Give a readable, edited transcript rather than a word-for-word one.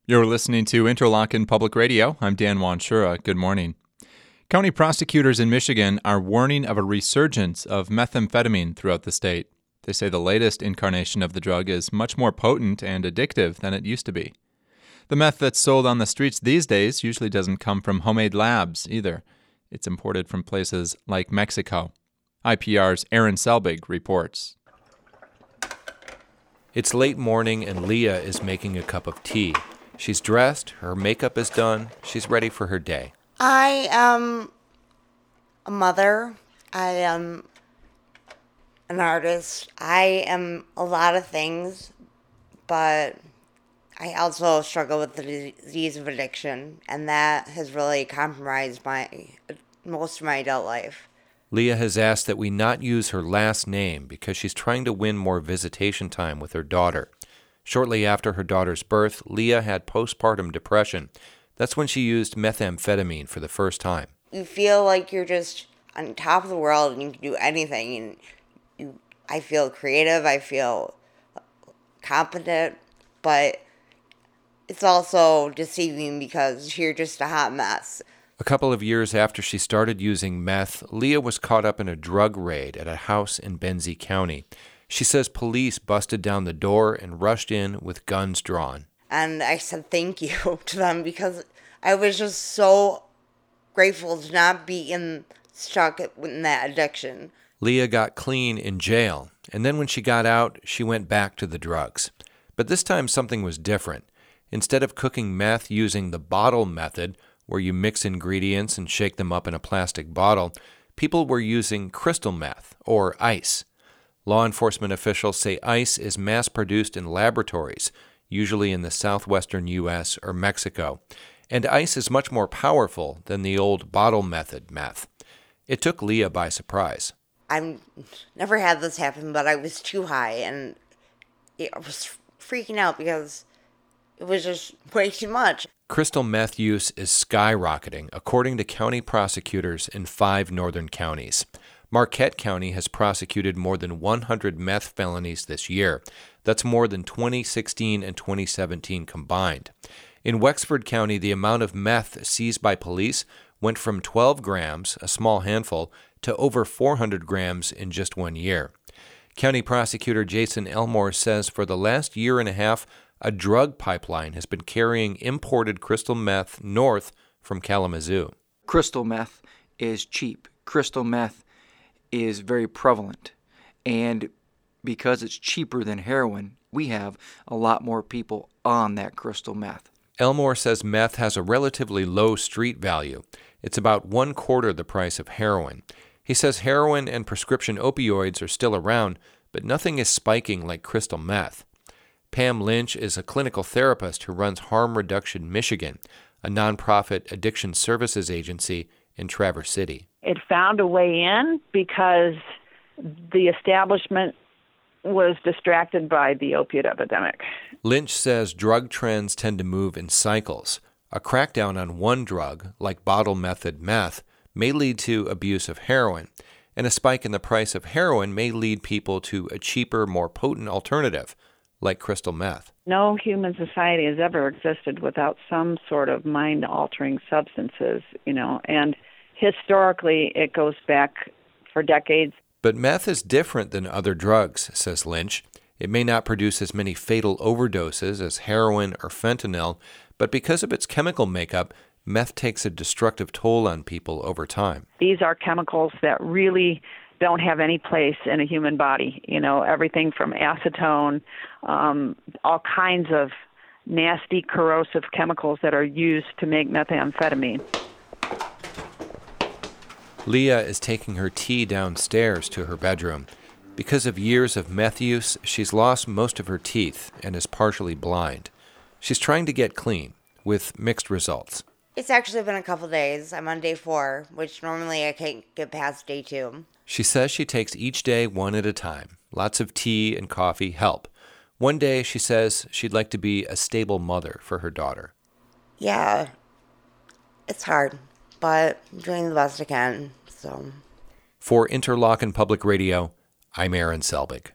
You're listening to Interlochen Public Radio. I'm Dan Wanshura. Good morning. County prosecutors in Michigan are warning of a resurgence of methamphetamine throughout the state. They say the latest incarnation of the drug is much more potent and addictive than it used to be. The meth that's sold on the streets these days usually doesn't come from homemade labs either. It's imported from places like Mexico. IPR's Aaron Selbig reports. It's late morning and Leah is making a cup of tea. She's dressed, her makeup is done, she's ready for her day. I am a mother. I am an artist. I am a lot of things, but I also struggle with the disease of addiction, and that has really compromised most of my adult life. Leah has asked that we not use her last name because she's trying to win more visitation time with her daughter. Shortly after her daughter's birth, Leah had postpartum depression. That's when she used methamphetamine for the first time. You feel like you're just on top of the world and you can do anything. And I feel creative, I feel competent, but it's also deceiving because you're just a hot mess. A couple of years after she started using meth, Leah was caught up in a drug raid at a house in Benzie County. She says police busted down the door and rushed in with guns drawn. And I said thank you to them because I was just so grateful to not be stuck in that addiction. Leah got clean in jail, and then when she got out, she went back to the drugs. But this time something was different. Instead of cooking meth using the bottle method, where you mix ingredients and shake them up in a plastic bottle, people were using crystal meth, or ice. Law enforcement officials say ice is mass-produced in laboratories, usually in the southwestern U.S. or Mexico, and ice is much more powerful than the old bottle method meth. It took Leah by surprise. I've never had this happen, but I was too high, and I was freaking out because it was just way too much. Crystal meth use is skyrocketing, according to county prosecutors in 5 northern counties. Marquette County has prosecuted more than 100 meth felonies this year. That's more than 2016 and 2017 combined. In Wexford County, the amount of meth seized by police went from 12 grams, a small handful, to over 400 grams in just 1 year. County Prosecutor Jason Elmore says for the last year and a half, a drug pipeline has been carrying imported crystal meth north from Kalamazoo. Crystal meth is cheap. Crystal meth is very prevalent. And because it's cheaper than heroin, we have a lot more people on that crystal meth. Elmore says meth has a relatively low street value. It's about 1/4 the price of heroin. He says heroin and prescription opioids are still around, but nothing is spiking like crystal meth. Pam Lynch is a clinical therapist who runs Harm Reduction Michigan, a nonprofit addiction services agency in Traverse City. It found a way in because the establishment was distracted by the opiate epidemic. Lynch says drug trends tend to move in cycles. A crackdown on one drug, like bottle method meth, may lead to abuse of heroin, and a spike in the price of heroin may lead people to a cheaper, more potent alternative, like crystal meth. No human society has ever existed without some sort of mind-altering substances, and historically it goes back for decades. But meth is different than other drugs, says Lynch. It may not produce as many fatal overdoses as heroin or fentanyl, but because of its chemical makeup, meth takes a destructive toll on people over time. These are chemicals that really don't have any place in a human body. Everything from acetone, all kinds of nasty corrosive chemicals that are used to make methamphetamine. Leah is taking her tea downstairs to her bedroom. Because of years of meth use, she's lost most of her teeth and is partially blind. She's trying to get clean, with mixed results. It's actually been a couple days. I'm on day 4, which normally I can't get past day 2. She says she takes each day one at a time. Lots of tea and coffee help. One day, she says she'd like to be a stable mother for her daughter. Yeah, it's hard, but I'm doing the best I can, so. For Interlochen Public Radio, I'm Aaron Selbig.